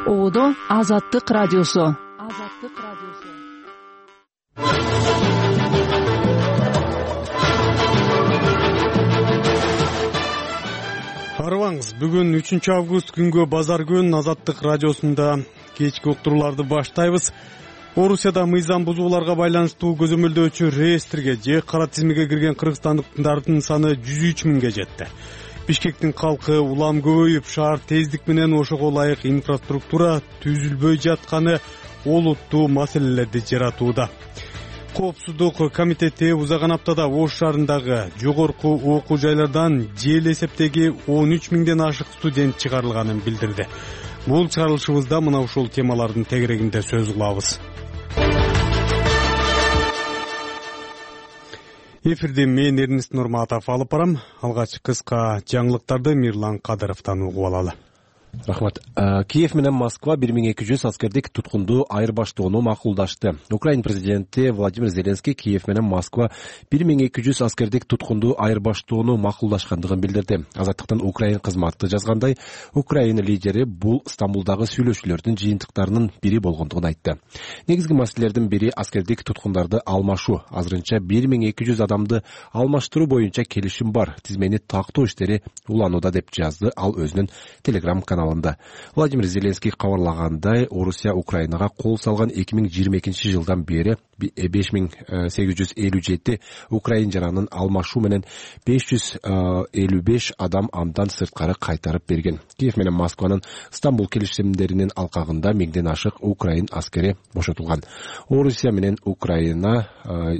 Оодо Азаттык радиосу. Арыбаңыз, бүгүн 3 август күнгө базар күн Азаттык радиосунда кечки уктурууларды баштайбыз. Орусияда мыйзам бузууларга байланыштуу көзөмөлдөөчү реестрге же кара тизмеге кирген кыргызстандыктардын саны 103 миңге жетти. Бишкектин калкы улам көбөйүп, шаар тездик менен ошого ылайык инфраструктура түзүлбөй жатканы олуттуу маселелерди жаратууда. Коопсуздук комитети узаган аптада Ош шаарындагы жогорку окуу жайлардан жел эсептеги 13 миңден ашык студент чыгарылганын билдирди. Бул чыгарылышыбызда мына ушул темалардын тегерегинде сөз кылабыз. Эфирде мен Эрнест Нурматов алып барам. Алгач кыска жаңылыктарды Мирлан Кадыровдон угуп алалы. Рахмат. Киев менен Москва 1200 аскердик туткунду айырбаштоону макулдашты. Украин президенти Владимир Зеленский Киев менен Москва 1200 аскердик туткунду айырбаштоону макулдашкандыгын билдирди. Азаттыктын Украин кызматы жазгандай, Украин лидери бул Стамбулдагы сүйлөшүүлөрдүн жыйынтыктарынын бири болгондугун айтты. Негизги маселелердин бири аскердик туткундарды алмашуу. Азырынча 1200 адамды алмаштыруу боюнча келишим бар. Тизмени тактоо иштери уланууда деп жазды ал өзүнүн Telegram каналында. Владимир Зеленский кабарлагандай, Орусия Украинага кол салган 2022 жылдан бери 5857 украин жаранын алмашуу менен 555 адам андан сырткары кайтарып берген. Киев менен Москванын Стамбул келишимдеринин алкагында 1000ден ашык украин аскери бошотулган. Орусия менен Украина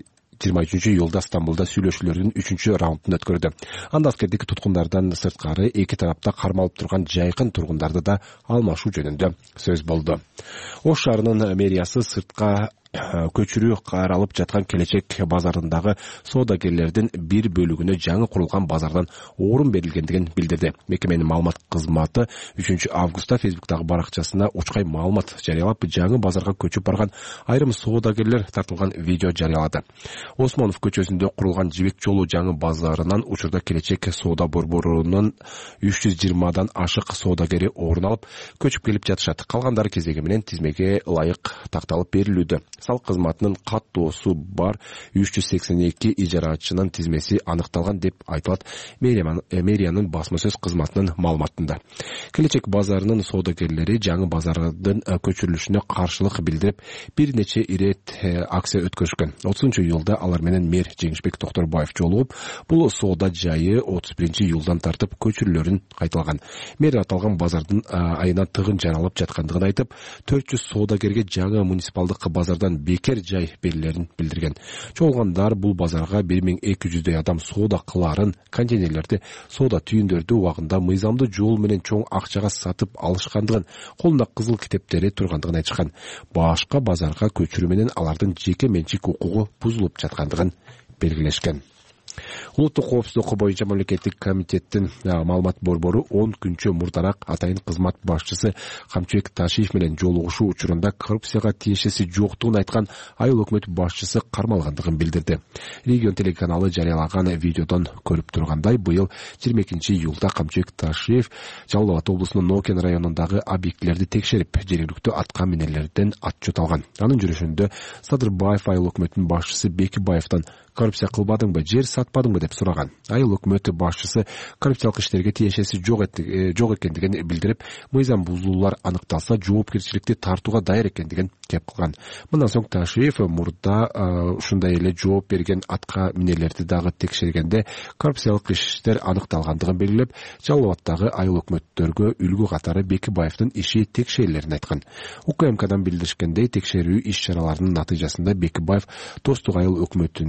23-июлда Стамбулда сүйлөшүүлөрдүн 3-раундун өткөрдү. Анда аскердик туткундардан сырткары эки тарапта кармалып турган жайкын тургундарды да алмашуу жөнүндө сөз болду. Ош шаарынын мэриясы сыртка көчүрүү каралып жаткан келечек базарындагы соодагерлердин бир бөлүгүнө жаңы курулган базардан орун берилгендигин билдирди. Мекеменин маалымат кызматы 3 августта Facebook'тагы баракчасына учкай маалымат жарыялап, жаңы базарга көчүп барган айрым соодагерлер тартылган видео жарыялады. Осмонов көчөсүндө курулган Жибек жолу жаңы базарынан учурда келечек соода борборунун 320дан ашык соодагери орун алып, көчүп келип жатышат. Калгандары кезеги менен тизмеге ылайык такталып берилүүдө. Салык кызматынын каттоосу бар 382 ижарачынын тизмеси аныкталган деп айтылат мэриянын басма сөз кызматынын маалыматында. Келечек базарынын соодагерлери жаңы базардын көчүрүлүшүнө каршылык билдирип, бир нече ирет акция өткөрүшкөн. 30-июлда алар менен мэр Жеңишбек Токторбаев жолугуп, бул соода жайы 31-июлдан тартып көчүрүүлөрүн кайталган. Мэр аталган базардын айына тыгын жаралып жаткандыгын айтып, 400 соодагерге жаңы муниципалдык базардан бекер жай берилерин билдирген. Чогулгандар бул базарга 1200 адам соода кыларын, контейнерлерди, соода түйүндөрдү убагында мыйзамдуу жол менен чоң акчага сатып алышкандыгын, колунда кызыл китептери тургандыгын айтышкан. Башка базарга көчүрүү менен алардын жеке менчик укугу бузулуп жаткандыгын белгилешкен. Улуттук коопсуздук боюнча мамлекеттик комитеттин маалымат борбору 10 күнчө мурдараак атайын кызмат башчысы Камчыбек Ташиев менен жолугушуу учурунда коррупцияга тиешеси жоктугун айткан айыл өкмөт башчысы кармалгандыгын билдирди. Регион телеканалы жарыялаган видеодон көрүп тургандай, быйыл 22-июлда Камчыбек Ташиев Жалал Абад облусунун Нокен районундагы объектилерди текшерип, жергиликтүү атка минерлерден отчет алган. Анын жүрүшүндө Садырбаев айыл өкмөтүнүн башчысы Бекибаевден коррупция кылбадыңбы, жер сатпадыңбы деп сураган. Айыл өкмөтү башчысы коррупциялык иштерге тиешеси жок экендигин билдирип, мыйзам бузуулар аныкталса жоопкерчиликти тартууга даяр экендигин кеп кылган. Мындан соң Ташиев мурда ушундай эле жооп берген атка минерлерди дагы текшергенде коррупциялык иштер аныкталгандыгын белгилеп, Жалал Абадтагы айыл өкмөттөргө үлгү катары Бекибаевдин иши текшерилерин айткан. УКМКдан билдиришкендей, текшерүү иш-чараларынын натыйжасында Бекибаев Достук айыл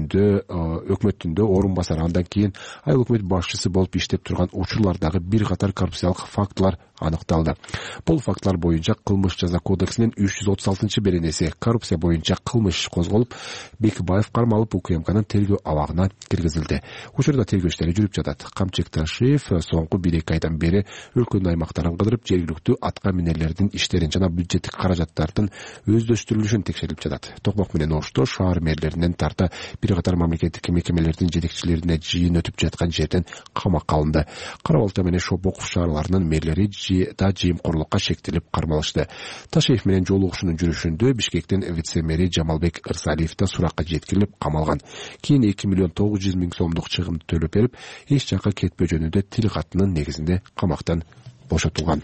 өкмөтүндө орун басары, андан кийин айыл өкмөт башчысы болуп иштеп турган учурлардагы бир катар коррупциялык фактылар аныкталды. Бул фактылар боюнча Кылмыш жаза кодексинин 336-беренеси коррупция боюнча кылмыш козголуп, Бекибаев кармалып УКМКнын тергөө абагына киргизилди. Учурда тергөө иштери жүрүп жатат. Камчыбек Ташиев соңку 1-2 айдан бери өлкөнүн аймактарын кыдырып, жергиликтүү атка минерлердин иштерин жана бюджеттик каражаттардын өздөштүрүлүшүн текшерип жатат. Токмок менен Ошто шаар мэрлеринен тарта бир катар мамлекеттик мекемелердин жетекчилерине жыйын өтүп жаткан жерден камакка алынды. Кара Балта менен Шопоков шаарларынын мэрлери да жыйымкорлукка шектелип кармалышты. Ташиев менен жолугушуунун жүрүшүндө Бишкектин вице-мэри Жамалбек Ырсалиев да суракка жеткирилип камалган. Кийин 2 миллион 900 миң сомдук чыгымды төлөп берип, эч жакка кетпөө жөнүндө тил катынын негизинде камактан бошотулган.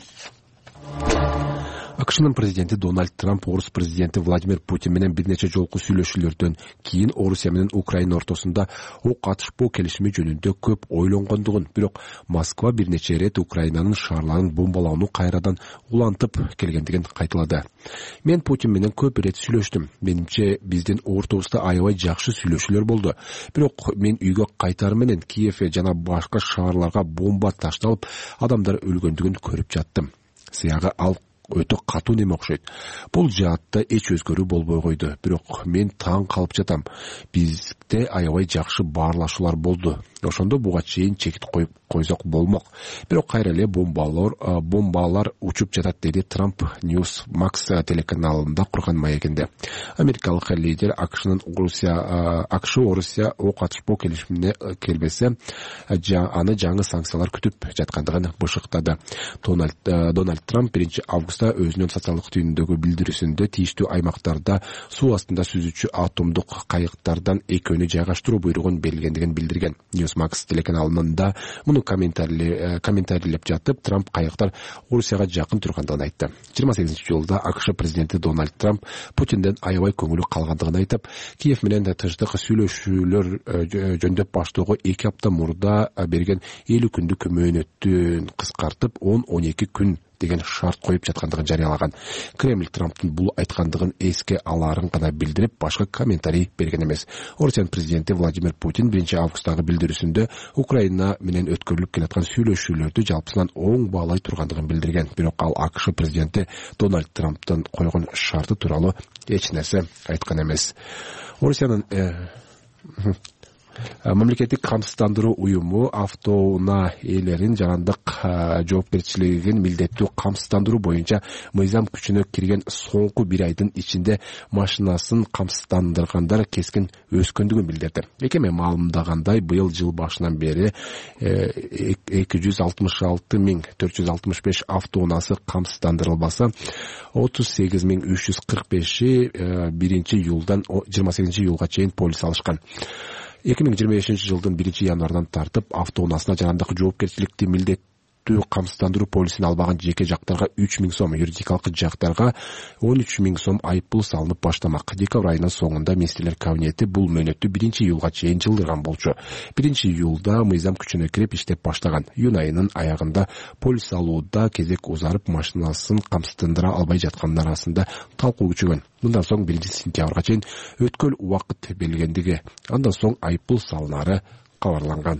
АКШнын президенти Дональд Трамп орус президенти Владимир Путин менен бир нече жолку сүйлөшүүлөрдөн кийин Орусия менен Украина ортосунда ок атышпоо келишими жөнүндө көп ойлонгондугун, бирок Москва бир нече ирет Украинанын шаарларын бомбалоону кайрадан улантып келгендигин кайталады. Мен Путин менен көп ирет сүйлөштүм. Менимче биздин ортобузда аябай жакшы сүйлөшүүлөр болду. Бирок мен үйгө кайтар менен Киев жана башка шаарларга бомба ташталып, адамдар өлгөндүгүн көрүп жаттым. Сыягы ал өтө катуу неме окшойт. Бул жаатта эч өзгөрүү болбой койду. Бирок мен таң калып жатам. Бизде аябай жакшы баарлашуулар болду. Ошондо буга чейин чекит коюп койсок болмок. Бирок кайра эле бомбалар учуп жатат, деди Трамп Newsmax телеканалында курган маегинде. Америкалык лидер АКШнын Орусия ок атышпоо келишимине келбесе, аны жаңы санкциялар күтүп жаткандыгын бышыктады. Дональд Трамп 1 августта өзүнүн социалдык түйүндөгү билдирүүсүндө тийиштүү аймактарда суу астында сүзүүчү атомдук кайыктардан экөөнү жайгаштыруу буйругун берилгендигин билдирген. Newsmax телеканалында муну комментарийлеп жатып, Трамп кайыктар Орусияга жакын тургандыгын айтты. 28-жылда АКШ президенти Дональд Трамп Путинден аябай көңүлү калгандыгын айтып, Киев менен тынчтык сүйлөшүүлөр жөндөп баштоого 2 апта мурда берген 50 күндүк мөөнөттүн кыскартып 10-12 күн деген шарт коюп жаткандыгын жарыялаган. Кремль Трамптын бул айткандыгын эске алаарын гана билдирип, башка комментарий берген эмес. Орусиянын президенти Владимир Путин 1 августтагы билдирүүсүндө Украина менен өткөрүлүп келаткан сүйлөшүүлөрдү жалпысынан оң баалай тургандыгын билдирген. Бирок ал АКШ президенти Дональд Трамптын койгон шарты тууралуу эч нерсе айткан эмес. Орусиянын мамлекеттик камсыздандыруу уюму автоунаа ээлерин жарандык жоопкерчилигин милдеттүү камсыздандыруу боюнча мыйзам күчүнө кирген соңку 1 айдын ичинде машинасын камсыздандыргандар кескин өскөндүгүн билдирди. Мекеме маалымдагандай, быйыл жыл башынан бери 266.465 автоунаасы камсыздандырылбаса, 38.345 1-июлдан 28-июлга чейин полис алышкан. 2025-жылдын 1-январынан тартып автоунаасына жарандык жоопкерчиликти милдеттүү камсыздандыруу полисин албаган жеке жактарга 3.000 сом, юридикалык жактарга 13.000 сом айыппул салынып баштамак. Декабрь айынын соңунда министрлер кабинети бул мөөнөттү 1-июлга чейин жылдырган болчу. 1-июлда мыйзам күчүнө кирип иштеп баштаган. Июнь айынын аягында полис алууда кезек узарып, машинасын камсыздандыра албай жаткандын арасында талкуу күчөгөн. Мындан соң 1-сентябрга чейин өткөл убакыт белгилендиги, андан соң айыппул салынары кабарланган.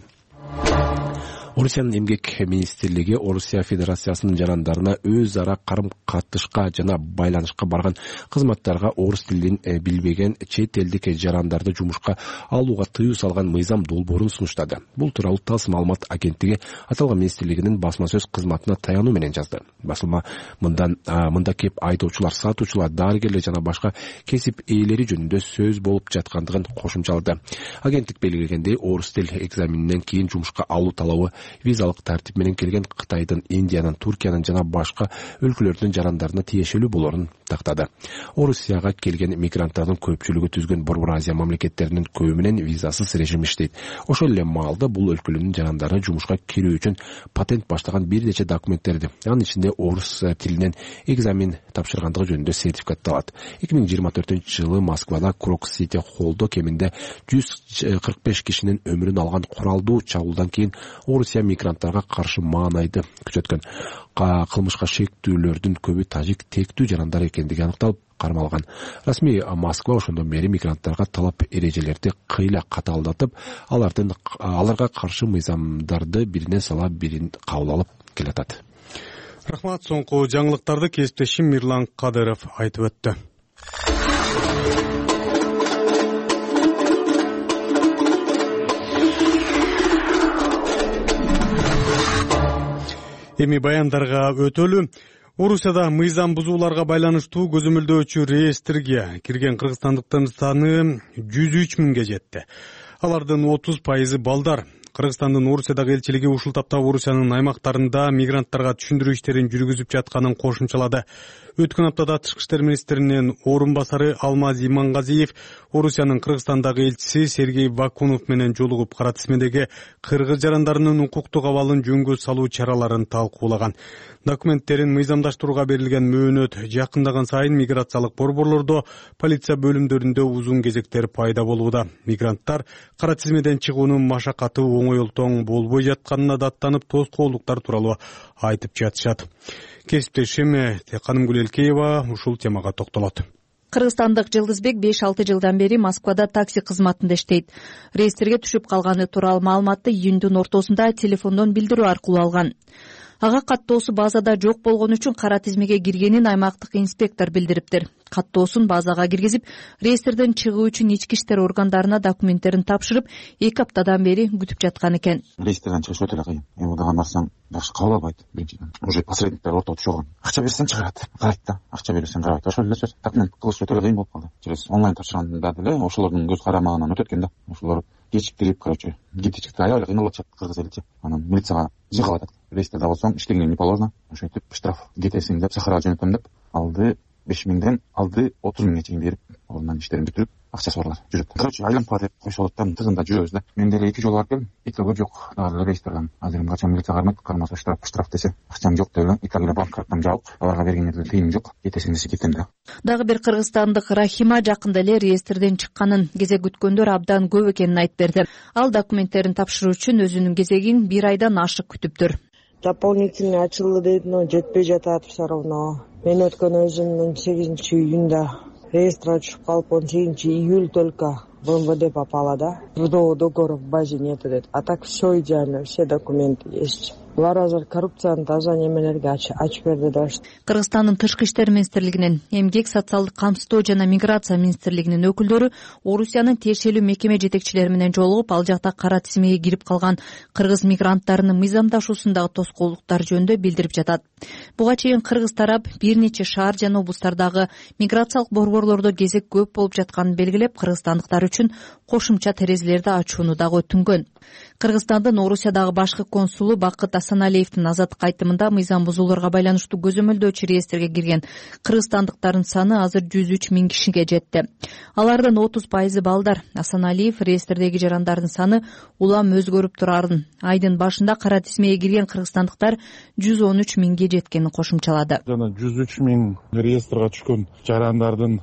Орусиянын эмгек министрлиги Орусия Федерациясынын жарандарына өз ара карым-катышка жана байланышка барган кызматтарга орус тилин билбеген чет элдик жарандарды жумушка алууга тыюу салган мыйзам долбоорун сунуштады. Бул тууралуу ТАСС маалымат агенттиги аталган министрлигинин басма сөз кызматына таянуу менен жазды. Басылма мында кеп айдоочулар, сатуучулар, дарыгерлер жана башка кесип ээлери жөнүндө сөз болуп жаткандыгын кошумчалады. Агенттик белгилегендей, орус тил экзаменинен кийин жумушка алуу талабы визалык тартип менен келген Кытайдын, Индиянын, Туркиянын жана башка өлкөлөрдүн жарандарына тиешелүү болорун тактады. Орусияга келген мигранттардын көпчүлүгү түзгөн Борбор Азия мамлекеттеринин көбү менен визасыз режим иштейт. Ошол эле маалда бул өлкөлөрдүн жарандары жумушка кирүү үчүн патент баштаган бир нече документтерди, анын ичинде орус тилинен экзамен тапшыргандыгы жөнүндө сертификатты алат. 2024-жылы Москвада Крокс-Сити холлдо кеминде 145 кишинин өмүрүн алган куралдуу чабуулдан кийин Орусия мигранттарга каршы маанайды күчөткөн. Кылмышка шектүүлөрдүн көбү тажик тектүү жарандар экендиги аныкталып кармалган. Расмий Москва ошондон бери мигранттарга талап эрежелерди кыйла катаалдатып, аларга каршы мыйзамдарды биринен сала бирин кабыл алып келатат. Рахмат. Соңку жаңылыктарды кесиптешим Мирлан Кадыров айтып өттү. Эми баяндарга өтөлү. Орусияда мыйзам бузууларга байланыштуу көзөмөлдөөчү реестрге кирген кыргызстандыктардын саны 103 миңге жетти. Алардын 30% балдар. Кыргызстандын Орусиядагы элчилиги ушул тапта Орусиянын аймактарында мигранттарга түшүндүрүү иштерин жүргүзүп жатканын кошумчалады. Өткөн аптада Тышкы иштер министринин орун басары Алмаз Имангазиев Орусиянын Кыргызстандагы элчиси Сергей Вакунов менен жолугуп кара тизмедеги кыргыз жарандарынын укуктук абалын жөнгө салуу чараларын талкуулаган. Документтерин мыйзамдаштырууга берилген мөөнөт жакындаган сайын миграциялык борборлордо, полиция бөлүмдөрүндө узун кезектер пайда болууда. Мигранттар кара тизмеден чыгуунун машакаты оңойлтоң болбой жатканына даттанып, тоскоолдуктар тууралуу айтып жатышат. Кесиптешим Канымгүл Элкеева ушул темага токтолот. Кыргызстандык Жылдызбек 5-6 жылдан бери Москвада такси кызматында иштейт. Рейстерге түшүп калганы тууралуу маалыматты июндун ортосунда телефондон билдирүү аркылуу алган. Ага каттоосу базада жок болгон үчүн кара тизмеге киргенин аймактык инспектор билдириптир. Каттоосун базага киргизип, рейстерден чыгуу үчүн ички иштер органдарына документтерин тапшырып, 2 аптадан бери күтүп жаткан экен. Рейстерден чыгыш өтө эле кыйын. Мындаган нарсаң жакшы кабыл албайт. Биринчиден уже посредниктер ортого түшүп алган. Акча берсең чыгарат, карайт да. Акча берсең карабайт. Ошол эле сөз. Документ кылыш өтө эле кыйын болуп калды. Через онлайн тапшырганда деле ошолордун көз карамагынан өтөт экен да. Ошолор кечиктирип, короче, кетичикти аябай кыйналып атышат кыргыз элчи. Анан милицияга жыгып атат. Рейстерде болсоң иштегениң не положено. Ошентип штраф кетесиң деп Сахарага жөнөтөм деп алды 5000ден алды 30 000 чейин берип, орунан иштерин бүтүрүп, акчасы барлар жүрөт. Короче, айланпа деп койсолот да, тыгында жүрөбүз да. Мен деле 2 жолу барып келдим. Экөөгө жок. Дагы рейстерден азыр качан милиция кармайт, кармаса штраф десе, акчам жок деп, италия банк карттам жабык. Аларга бергенде тыйым жок. Кетесиң десе кетем да. Дагы бир кыргызстандык Рахима жакында эле рейстерден чыкканын, кезек күткөндөр абдан көп экенин айтып берди. Ал документтерин тапшыруу үчүн өзүнүн кезегин 1 айдан ашык күтүптүр. Дополнительный ачылды дейт, но жетпей жатат все равно. Мен өткөн өзүмдүн 8-июнда реестрге түшүп калып, 18-июль только в МВД попала, да. Трудового договора в базе нету дейт. А так все идеально, все документы есть. Булар азыр коррупцияны таза немелерге ачып берди да. Кыргызстандын Тышкы иштер министрлигинин, Эмгек, социалдык камсыздоо жана миграция министрлигинин өкүлдөрү Орусиянын тиешелүү мекеме жетекчилери менен жолугуп, ал жакта кара тизмеге кирип калган кыргыз мигранттарынын мыйзамдашуусундагы тоскоолдуктар жөнүндө билдирип жатат. Буга чейин кыргыз тарап бир нече шаар жана облустардагы миграциялык борборлордо кезек көп болуп жатканын белгилеп, кыргызстандыктар үчүн кошумча терезелерди ачууну дагы өтүнгөн. Кыргызстандын Орусиядагы башкы консулу Бакыт Асаналиевдин азаттык айтымында мыйзам бузууларга байланыштуу көзөмөлдөөчү реестрге кирген кыргызстандыктардын саны азыр 103 000 кишиге жетти. Алардын 30% балдар. Асаналиев реестрдеги жарандардын саны улам өзгөрүп турарын, айдын башында кара тизмеге кирген кыргызстандыктар 113 000ге жеткенин кошумчалады. Жана 103 000 реестрге түшкөн жарандардын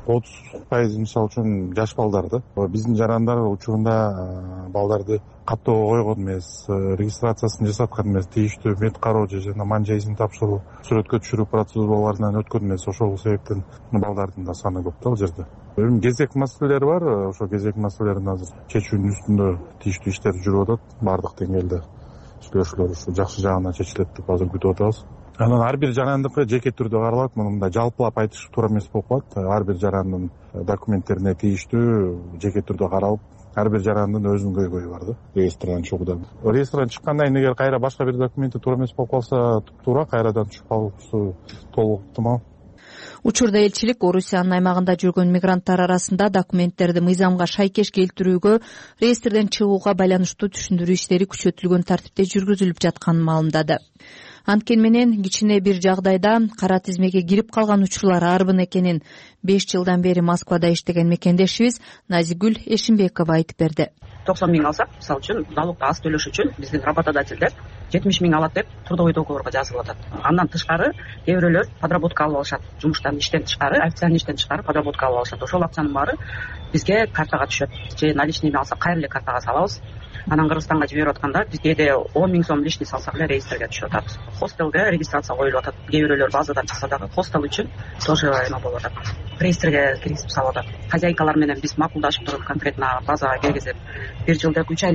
30% мисалы үчүн жаш балдарды. Биздин жарандар учурунда балдарды каттоого койгон эмес, регистрациясын жасаткан эмес, тийиштүү мет кароо жана манжа изин тапшыруу, сүрөткө түшүрүү процедураларынан өткөн эмес. Ошол себептен балдардын да саны көп да ал жерде. Кезек маселелери бар. Ошо кезек маселелерин азыр чечүүнүн үстүндө тийиштүү иштер жүрүп атат. Бардык деңгээлде сүйлөшүүлөр ушу жакшы жагына чечилет деп азыр күтүп атабыз. Анан ар бир жарандыкы жеке түрдө каралат. Мында жалпылап айтыш туура эмес болуп калат. Ар бир жарандын документтерине тийиштүү жеке түрдө каралып, ар бир жарандын өзүнүн көйгөйү бар да. Реестрден чыгууда. Реестрден чыккандан кийин эгер кайра башка бир документи туура эмес болуп калса, туура кайрадан түшүп калуусу толук ыктымал. Учурда элчилик Орусиянын аймагында жүргөн мигранттар арасында документтерди мыйзамга шайкеш келтирүүгө, реестрден чыгууга байланыштуу түшүндүрүү иштери күчөтүлгөн тартипте жүргүзүлүп жатканын маалымдады. Анткени менен кичине бир жагдайда кара тизмеге кирип калган учурлар арбын экенин 5 жылдан бери Москвада иштеген мекендешибиз Назигүл Эшимбекова айтып берди. 90 000 алсак, мисалы үчүн, налогду аз төлөш үчүн биздин работодательдер 70 000 алат деп трудовой договорго жазылып атат. Андан тышкары кээ бирөөлөр подработка алып алышат. Жумуштан иштен тышкары, официальный иштен тышкары подработка алып алышат. Ошол акчанын баары бизге картага түшөт. Же наличныйми алсак, кайра эле картага салабыз. Анан Кыргызстанга жиберип атканда бизге 10 000 сом лишний салсак эле реестрге түшүп атат. Хостелге регистрация коюлуп атат. Кээ бирөөлөр базадан чыкса дагы хостел үчүн тоже эме болуп атат. Реестрге киргизип салып атат. Хозяйкалар менен биз макулдашып туруп конкретно базага киргизип 1 жылдык 3 айлык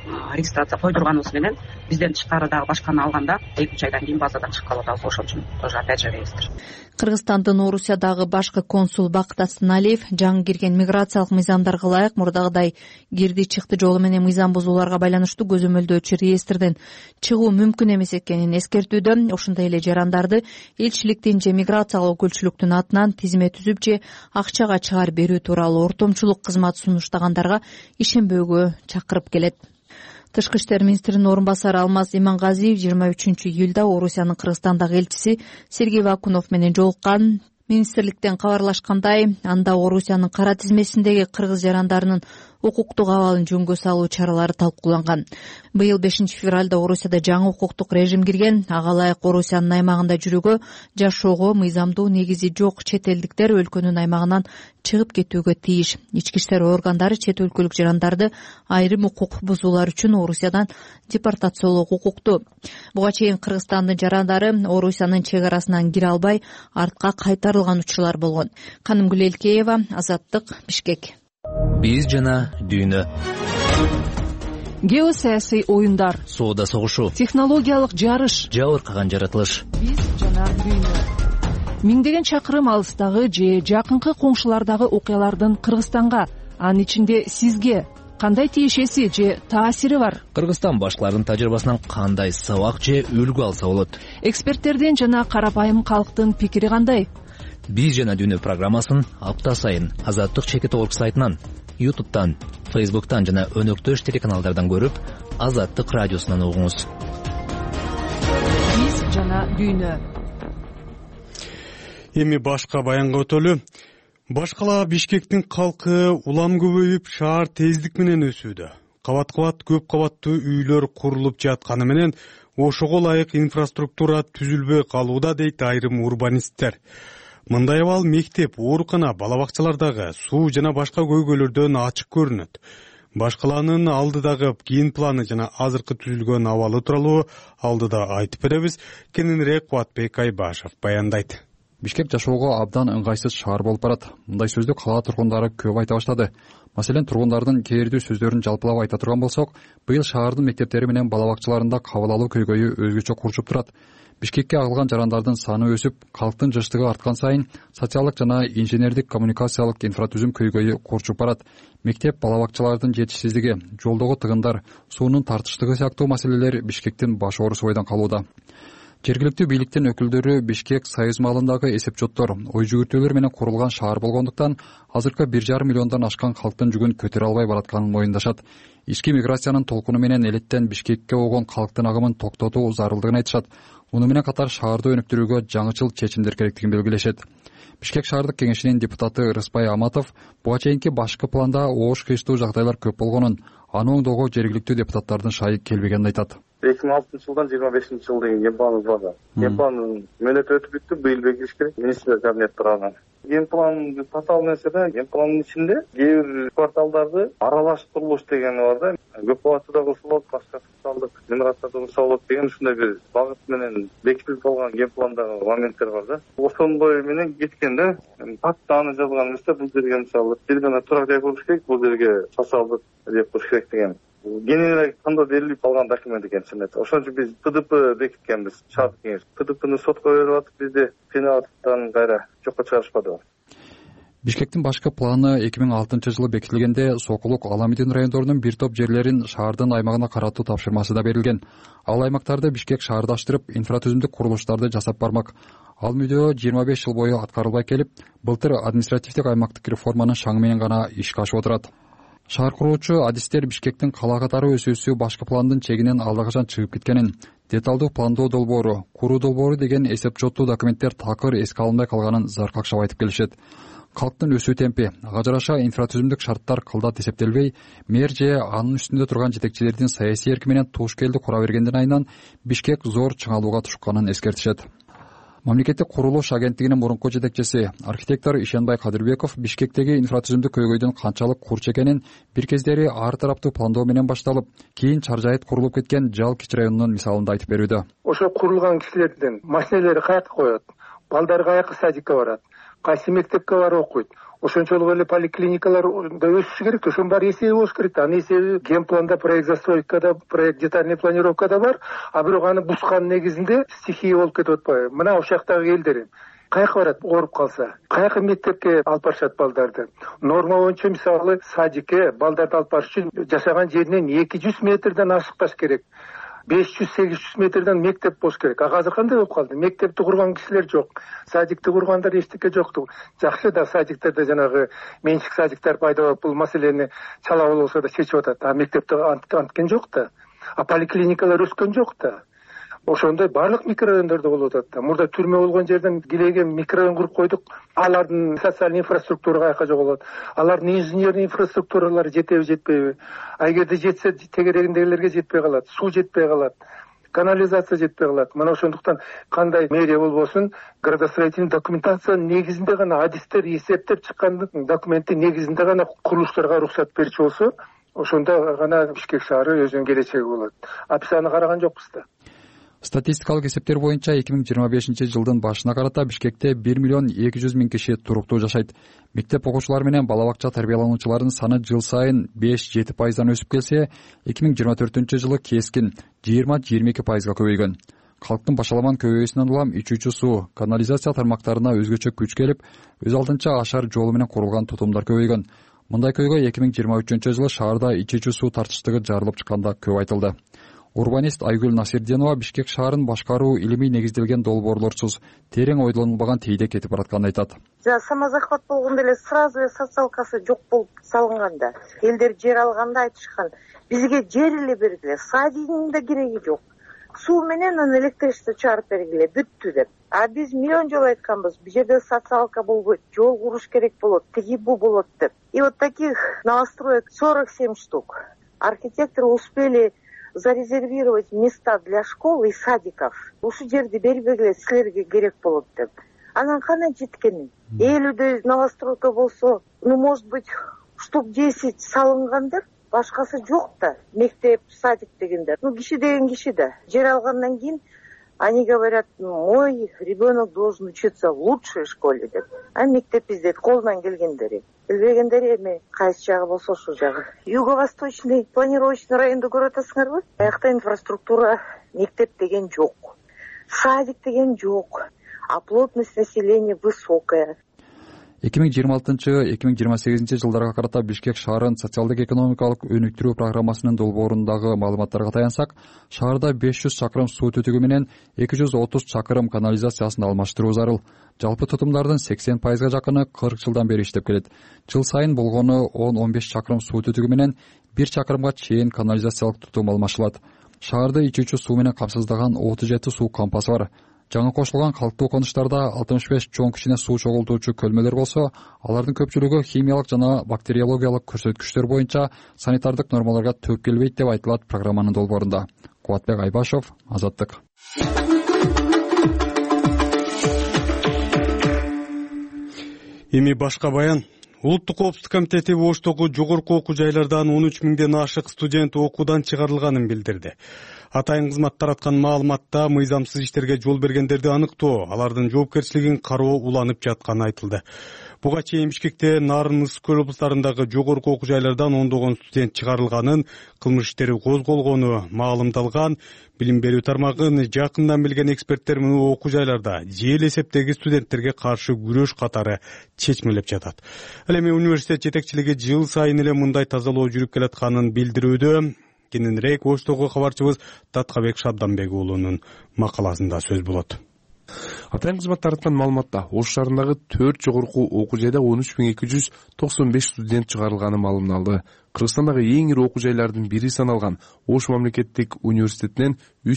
регистрация койдурганыбыз менен бизден тышкары дагы башканы алганда 2-3 айдан кийин базадан чыгып калып атабыз. Ошон үчүн тоже опять же реестр. Кыргызстандын Орусиядагы башкы консул Бакыт Асыналиев жаңы кирген миграциялык мыйзамдарга ылайык мурдагыдай кирди чыкты жолу менен мыйзам бузууларга байланыштуу көзөмөлдөөчү реестрден чыгуу мүмкүн эмес экенин эскертүүдө. Ошондой эле жарандарды элчиликтин же миграциялык өкүлчүлүктүн атынан тизме түзүп же акчага чыгарып берүү тууралуу ортомчулук кызмат сунуштагандарга ишенбөөгө чакырып келет. Тышкы иштер министринин орун басары Алмаз Имангазиев 23-июлда Орусиянын Кыргызстандагы элчиси Сергей Вакунов менен жолуккан. Министрликтен кабарлашкандай, анда Орусиянын кара тизмесиндеги кыргыз жарандарынын укуктук абалын жөнгө салуу чаралары талкууланган. Быйыл 5-февралда Орусияда жаңы укуктук режим кирген. Ага ылайык Орусиянын аймагында жүрүүгө, жашоого мыйзамдуу негизи жок чет элдиктер өлкөнүн аймагынан чыгып кетүүгө тийиш. Ички иштер органдары чет өлкөлүк жарандарды айрым укук бузуулар үчүн Орусиядан депортациялоого укуктуу. Буга чейин Кыргызстандын жарандары Орусиянын чек арасынан кире албай артка кайтарылган учурлар болгон. Канымгүл Элкеева, Азаттык, Бишкек. Биз жана дүйнө. Геосаясий оюндар, соода согушу, технологиялык жарыш, жабыркаган жаратылыш. Биз жана дүйнө. Миңдеген чакырым алыстагы же жакынкы коңшулардагы окуялардын Кыргызстанга, анын ичинде сизге кандай тиешеси же таасири бар? Кыргызстан башкаларынын тажрыйбасынан кандай сабак же үлгү алса болот? Эксперттердин жана карапайым калктын пикири кандай? Биз жана дүйнө программасын апта сайын Азаттык чекит орг сайтынан, YouTube'тан, Facebook'тан жана өнөктөш телеканалдардан көрүп, Азаттык радиосунан угуңуз. Биз жана дүйнө. Эми башка баянга өтөлү. Башкала Бишкектин калкы улам көбөйүп, шаар тездик менен өсүүдө. Кабат-кабат көп кабаттуу үйлөр курулуп жатканы менен ошого ылайык инфраструктура түзүлбөй калууда, дейт айрым урбанисттер. Мындай абал мектеп, оорукана, бала бакчалардагы суу жана башка көйгөйлөрдөн ачык көрүнөт. Башкаланын алдыдагы кийин планы жана азыркы түзүлгөн абалы тууралуу алдыда айтып беребиз. Кененирээк Кубатбек Айбашев баяндайт. Бишкек жашоого абдан ыңгайсыз шаар болуп барат. Мындай сөздү кала тургундары көп айта баштады. Маселен, тургундардын кээрдүү сөздөрүн жалпылап айта турган болсок, быйыл шаардын мектептери менен бала бакчаларында кабыл алуу көйгөйү өзгөчө курчуп турат. Бишкекке агылган жарандардын саны өсүп, калктын жыштыгы арткан сайын социалдык жана инженердик коммуникациялык инфратүзүм көйгөйү курчуп барат. Мектеп, бала бакчалардын жетишсиздиги, жолдогу тыгындар, суунун тартыштыгы сыяктуу маселелер Бишкектин баш оорусу бойдон калууда. Жергиликтүү бийликтин өкүлдөрү Бишкек союз маалындагы эсеп-чоттор, ой жүгүртүүлөр менен курулган шаар болгондуктан азыркы 1,5 миллиондон ашкан калктын жүгүн көтөрө албай баратканын моюндашат. Ички миграциянын толкуну менен элеттен Бишкекке болгон калктын агымын токтотуу зарылдыгын айтышат. Муну менен катар шаарды өнүктүрүүгө жаңычыл чечимдер керектигин белгилешет. Бишкек шаардык кеңешинин депутаты Рыспай Аматов буга чейинки башкы планда оош кыйштуу жагдайлар көп болгонун, аны оңдоого жергиликтүү депутаттардын шайы келбегенин айтат. 2006-жылдан 25 жыл деген ген планыбыз бар. Ген пландын мөөнөтү өтүп бүттү, быйыл бекитилиш керек. Министрлер кабинети турган. Ген планды татаал нерседе, ген пландын ичинде кээ бир кварталдарды аралаш курулуш дегени бар да. Көп кабаттуу да кылса болот, башка социалдык миграцияда кылса болот деген ушундай бир багыт менен бекитилип калган ген пландагы моменттер бар да. Ошондой менен кеткен да. Патта аны жазган эместе, бул жерге мисалы бир гана турак жай курулуш керек, бул жерге социалдык деп курулуш керек деген. Генералдык кандай берилип калган документ экен чынында. Ошон үчүн биз ТДП бекиткенбиз, шаардык кеңеш. ТДПны сотко берип атып, бизди финалдан кайра жокко чыгарышпады. Бишкектин башкы планы 2006-жылы бекитилгенде Сокулук, Аламидин райондорунун бир топ жерлерин шаардын аймагына каратуу тапшырмасы да берилген. Ал аймактарды Бишкек шаардаштырып, инфратүзүмдүк курулуштарды жасап бармак. Ал мүдөө 25 жыл бою аткарылбай келип, былтыр административдик аймактык реформанын шаңы менен гана ишке ашып отурат. Шаар куруучу адистер Бишкектин кала катары өсүүсү башкы пландын чегинен алдагачан чыгып кеткенин, деталдуу пландоо долбоору, куруу долбоору деген эсеп-чоттуу документтер такыр эске алынбай калганын заркакшап айтып келишет. Калктын өсүү темпи, ага жараша инфратүзүмдүк шарттар кылдат эсептелбей, мэр же анын үстүндө турган жетекчилердин саясий эрки менен туш келди кура бергенден айынан Бишкек зор чыңалууга тушканын эскертишет. Мамлекеттик курулуш агенттигинин мурунку жетекчиси, архитектор Ишенбай Кадырбеков Бишкектеги инфратүзүмдүк көйгөйдүн канчалык курч экенин бир кездери ар тараптуу пландоо менен башталып, кийин чаржайыт курулуп кеткен Жал Кичи районунун мисалында айтып берүүдө. Ошо курулган кишилердин машиналери каяка коет, балдар каяка садикке барат. кайсы мектепке барып окуйт, ошончолук эле поликлиникаларда өсүшү керек. Ошонун баары эсеби болуш керек. Анын эсеби генпланда, проект застройкада, проект детальный планировкада бар, а бирок аны бузган негизинде стихия болуп кетип атпайбы? Мына ошол жактагы элдер каяка барат ооруп калса? Каяка мектепке алып барышат балдарды? Норма боюнча мисалы садикке балдарды алып барыш үчүн жашаган жеринен 200 метрден ашыкпаш керек. 500-800 метрден мектеп болуш керек. Азыр кандай болуп калды? Мектепти курган кишилер жок. Садикти кургандар эчтеке жокту. Жакшы да садиктерде жанагы менчик садиктер пайда болуп бул маселени чала болсо да чечип атат. А мектепте анткен жок да. А поликлиникалар өскөн жок да. Ошондой барлык микрорайондордо болуп атат да. Мурда түрмө болгон жерден килеге микрорайон куруп койдук. Алардын социалдык инфраструктура каяка жоголот? Алардын инженерный инфраструктуралары жетеби, жетпейби? А эгерде жетсе, тегерегиндегилерге жетпей калат, суу жетпей калат, канализация жетпей калат. Мына ошондуктан кандай мэрия болбосун, градостроительный документация негизинде гана адистер эсептеп чыккан документтин негизинде гана курулуштарга уруксат берчү болсо, ошондо гана Бишкек шаары өзүнүн келечеги болот. А биз аны караган жокпуз да. Статистикалык эсептер боюнча 2025 жылдын башына карата Бишкекте 1 миллион 200 миң киши туруктуу жашайт. Мектеп окуучулары менен бала бакча тарбиялануучулардын саны жыл сайын 5-7% өсүп келсе, 2024 жылы кескин 20-22%га көбөйгөн. Калктын башаламан көбөйүүсүнөн улам ичүүчү суу, канализация тармактарына өзгөчө күч келип, өз алдынча ашар жолу менен курулган тутумдар көбөйгөн. Мындай көйгөй 2023 жылы шаарда ичүүчү суу тартыштыгы жарылып чыкканда көп айтылды. Урбанист Айгүл Насирденова Бишкек шаарын башкаруу илимий негизделген долбоорлорсуз, терең ойлонулбаган тийде кетип баратканын айтат. Самозахват болгондо эле сразу социалкасы жок болуп салынганда, элдер жер алганда айтышкан, бизге жер эле бергиле, садигинин да кереги жок. Суу менен электричество чыгарып бергиле, бүттү деп. А биз миллион жолу айтканбыз, бул жерде социалка болбойт, жол куруш керек болот, тиги бу болот деп. И вот таких новостроек 47 штук. Архитекторы успели зарезервировать места для школ и садиков. Ушу жерди бербегиле, силерге керек болот деп. Анан кандай жеткени? 50 новостройка болсо, может быть, штук 10 салынгандыр, башкасы жок да. Мектеп, садик дегендер. Киши деген киши да. Жер алгандан кийин они говорят, мой ребенок должен учиться в лучшей школе деп. А мектеп издейт колунан келгендери. Билбегендери эми кайсы жагы болсо ошол жагы. Юго-восточный планировочный районду көрүп атасыңарбы? Аякта инфраструктура, мектеп деген жок. Садик деген жок. А плотность населения высокая. 2026-2028 жылдарга карата Бишкек шаарын социалдык экономикалык өнүктүрүү программасынын долбоорундагы маалыматтарга таянсак, шаарда 500 чакырым суу түтүгү менен 230 чакырым канализациясын алмаштыруу зарыл. Жалпы тутумдардын 80%га жакыны 40 жылдан бери иштеп келет. Жыл сайын болгону 10-15 чакырым суу түтүгү менен 1 чакырымга чейин канализациялык тутум алмашылат. Шаарда ичүүчү суу менен камсыздаган 37 суу кампасы бар. Жаңы кошулган калктуу конуштарда 65 чоң кичине суу чогултуучу көлмөлөр болсо, алардын көпчүлүгү химиялык жана бактериологиялык көрсөткүчтөр боюнча санитардык нормаларга төп келбейт деп айтылат программанын долбоорунда. Кубатбек Айбашов, Азаттык. Эми башка баян. Улуттук коопсуздук комитети Оштогу жогорку окуу жайлардан 13 миңден ашык студент окуудан чыгарылганын билдирди. Атайын кызмат тараткан маалыматта мыйзамсыз иштерге жол бергендерди аныктоо, алардын жоопкерчилигин кароо уланып жатканы айтылды. Буга чейин Бишкекте Нарын, Ысык көл облустарындагы жогорку окуу жайлардан ондогон студент чыгарылганын, кылмыш иштери козголгону маалымдалган. Билим берүү тармагын жакындан билген эксперттер муну окуу жайларда жел эсептеги студенттерге каршы күрөш катары чечмелеп жатат. Ал эми университет жетекчилиги жыл сайын эле мындай тазалоо жүрүп келатканын билдирүүдө. Кененирээк Оштогу кабарчыбыз Таткабек Шабданбек уулунун макаласында сөз болот. Атайын кызмат тараткан маалыматта Ош шаарындагы 4 жогорку окуу жайда 13295 студент чыгарылганы маалымдалды. Кыргызстандагы эң ири окуу жайлардын бири саналган Ош мамлекеттик университетинен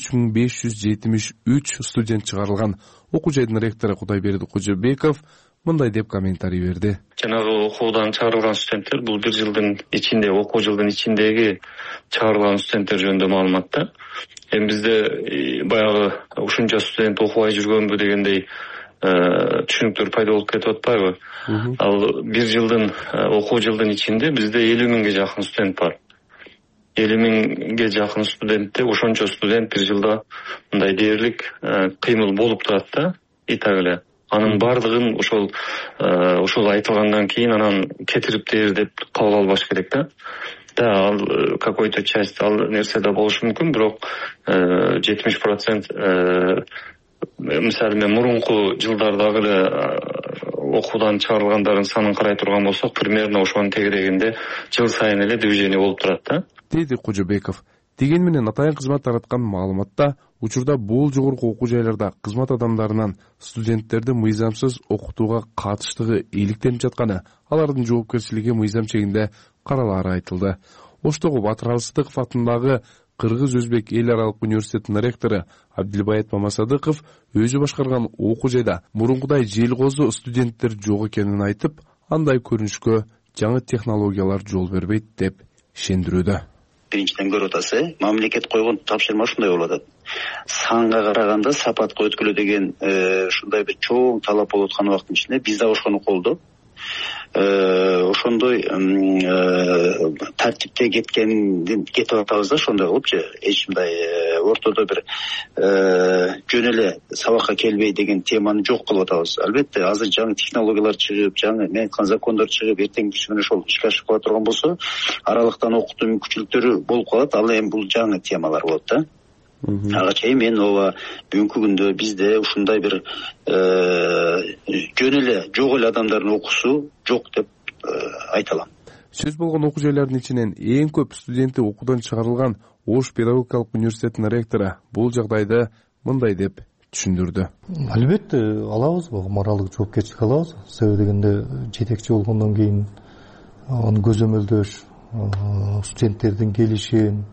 3573 студент чыгарылган. Окуу жайдын ректору Кудайберди Кожобеков мындай деп комментарий берди. Жанагы окуудан чыгарылган студенттер бул бир жылдын ичинде, окуу жылдын ичиндеги чыгарылган студенттер жөнүндө маалыматта. Эми бизде баягы ушунча студент окубай жүргөнбү дегендей түшүнүктөр пайда болуп кетип атпайбы? Ал бир жылдын окуу жылдын ичинде бизде 50 миңге жакын студент бар. 50 миңге жакын студентте ошончо студент бир жылда мындай дээрлик кыймыл болуп турат да, итак эле. Анын баардыгын ошол айтылгандан кийин анан кетириптир деп кабыл албаш керек да. Да, ал какой-то часть ал нерседе болушу мүмкүн, бирок 70% мисалы мен мурунку жылдардагы эле окуудан чыгарылгандардын санын карай турган болсок, примерно ошонун тегерегинде жыл сайын эле движение болуп турат да, деди Кожобеков. Деген менен атайын кызмат тараткан маалыматта учурда бул жогорку окуу жайларда кызмат адамдарынан студенттерди мыйзамсыз окутууга катыштыгы иликтенип жатканы, алардын жоопкерчилиги мыйзам чегинде каралаары айтылды. Оштогу Батыр Алсыдыков атындагы Кыргыз-Өзбек эл аралык университетинин ректору Абдилбаят Мамасадыков өзү башкарган окуу жайда мурункудай желкозу студенттер жок экенин айтып, андай көрүнүшкө жаңы технологиялар жол бербейт деп ишендирүүдө. Биринчиден көрүп атасы, мамлекет койгон тапшырма ушундай болуп атат. Санга караганда сапатка өткүлө деген ушундай бир чоң талап болуп аткан убакыттын ичинде биз да ошону колдоп, ошондой тартипте кетип атабыз да, ошондой кылыпчы. Эч мындай ортодо бир жөн эле сабакка келбей деген теманы жок кылып атабыз. Албетте азыр жаңы технологиялар чыгып, жаңы мен айткан закондор чыгып, эртең күнү ошол ишке ашып кала турган болсо, аралыктан окутуу мүмкүнчүлүктөрү болуп калат. Ал эми бул жаңы темалар болот да. Ага чейин мен бүгүнкү күндө бизде ушундай бир жөн эле жок эле адамдардын окуусу жок деп айта алам. Сөз болгон окуу жайлардын ичинен эң көп студенти окуудан чыгарылган Ош педагогикалык университетинин ректору бул жагдайды мындай деп түшүндүрдү. Албетте алабыз, моралдык жоопкерчилик алабыз. Себеби дегенде жетекчи болгондон кийин аны көзөмөлдөш, студенттердин келишин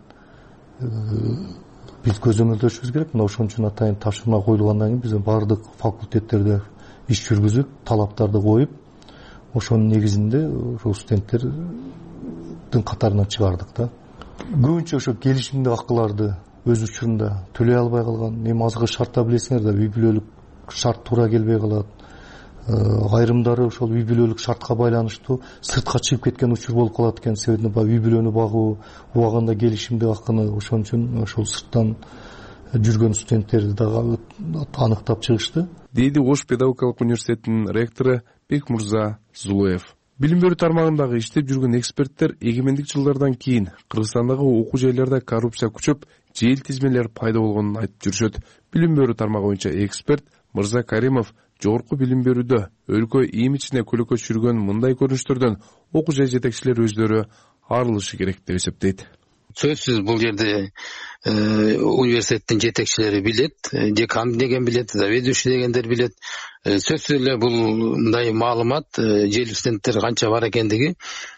биз көзөмөлдөшүбүз керек. Мына ошон үчүн атайын тапшырма коюлгандан кийин биз баардык факультеттерде иш жүргүзүп, талаптарды коюп, ошонун негизинде ошол студенттердин катарынан чыгардык да. Көбүнчө ошо келишимдик акыларды өз учурунда төлөй албай калган, эми азыркы шартта билесиңер да, үй бүлөлүк шарт туура келбей калат. Айрымдары ошол үй бүлөлүк шартка байланыштуу сыртка чыгып кеткен учур болуп калат экен. Себеби үй бүлөнү багуу, убагында келишимдик акыны, ошон үчүн ошол сырттан жүргөн студенттерди дагы аныктап чыгышты, дейди Ош педагогикалык университетинин ректору Бекмурза Зулуев. Билим берүү тармагындагы иштеп жүргөн эксперттер эгемендик жылдардан кийин Кыргызстандагы окуу жайларда коррупция күчөп, жел тизмелер пайда болгонун айтып жүрүшөт. Билим берүү тармагы боюнча эксперт Мырза Каримов жогорку билим берүүдө өлкө имиджине көлөкө түшүргөн мындай көрүнүштөрдөн окуу жай жетекчилери өздөрү арылышы керек деп эсептейт. Сөзсүз бул жерде университеттин жетекчилери билет, декан деген билет, заведующий дегендер билет. Сөзсүз эле бул мындай маалымат жел студенттер канча бар экендиги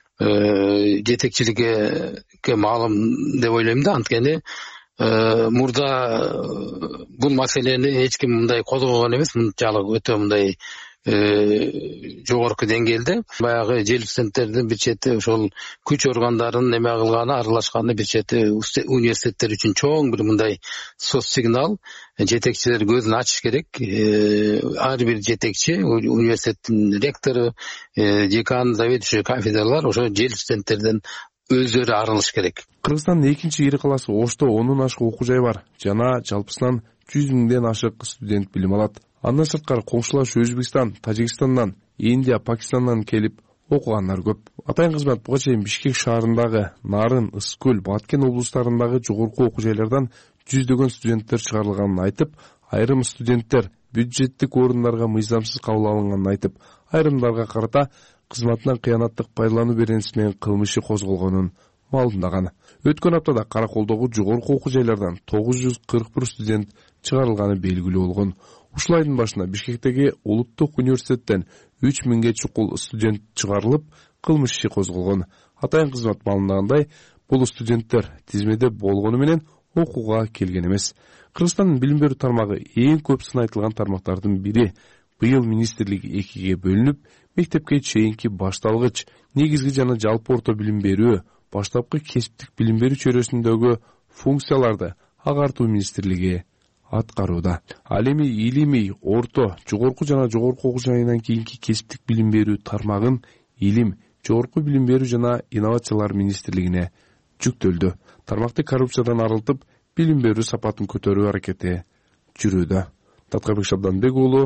жетекчиликке маалым деп ойлойм да. Анткени мурда бул маселени эч ким мындай козгогон эмес, мынчалык өтө мындай жогорку деңгээлде. Баягы жел студенттердин бир чети ошол күч органдарынын неме кылганы, аралашканы бир чети университеттер үчүн чоң бир мындай соц сигнал. Жетекчилер көзүн ачыш керек. Ар бир жетекчи, университеттин ректору, декан, заведующий кафедралар ошо жел студенттерден өздөрү арылыш керек. Кыргызстандын экинчи ири калаасы Ошто 10 ашык окуу жай бар жана жалпысынан 100 миңден ашык студент билим алат. Андан сырткары коңшулаш Өзбекстан, Тажикстандан, Индия, Пакистандан келип окугандар көп. Атайын кызмат буга чейин Бишкек шаарындагы, Нарын, Ысык-Көл, Баткен облустарындагы жогорку окуу жайлардан жүздөгөн студенттер чыгарылганын айтып, айрым студенттер бюджеттик орундарга мыйзамсыз кабыл алынганын айтып, айрымдарга карата кызматынан кыянаттык пайдалануу беренеси менен кылмышы козголгонун маалымдаган. Өткөн аптада Караколдогу жогорку окуу жайлардан 941 студент чыгарылганы белгилүү болгон. Ушул айдын башында Бишкектеги Улуттук университеттен 3000ге чукул студент чыгарылып, кылмыш иши козголгон. Атайын кызмат маалымдагандай, бул студенттер тизмеде болгону менен окууга келген эмес. Кыргызстандын билим берүү тармагы эң көп сын айтылган тармактардын бири. Быйыл министрлик 2ге бөлүнүп, мектепке чейинки башталгыч, негизги жана жалпы орто билим берүү, баштапкы кесиптик билим берүү чөйрөсүндөгү функцияларды агартуу министрлиги аткарууда. Ал эми илимий, орто, жогорку жана жогорку окуу жайынан кийинки кесиптик билим берүү тармагын Илим, жогорку билим берүү жана инновациялар министрлигине жүктөлдү. Тармакты коррупциядан арылтып, билим берүү сапатын көтөрүү аракети жүрүүдө. Таткарбек Шабданбек уулу,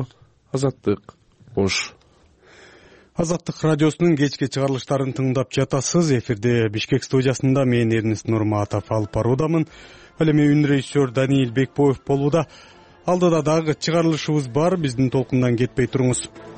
Азаттык кош. Азаттык радиосунун кечки чыгарылыштарын тыңдап жатасыз. Эфирде Бишкек студиясында мен Эрнест Нурматов алып баруудамын. Ал эми үн режиссер Даниил Бекбоев болууда. Алдыда дагы чыгарылышыбыз бар. Биздин толкундан кетпей туруңуз.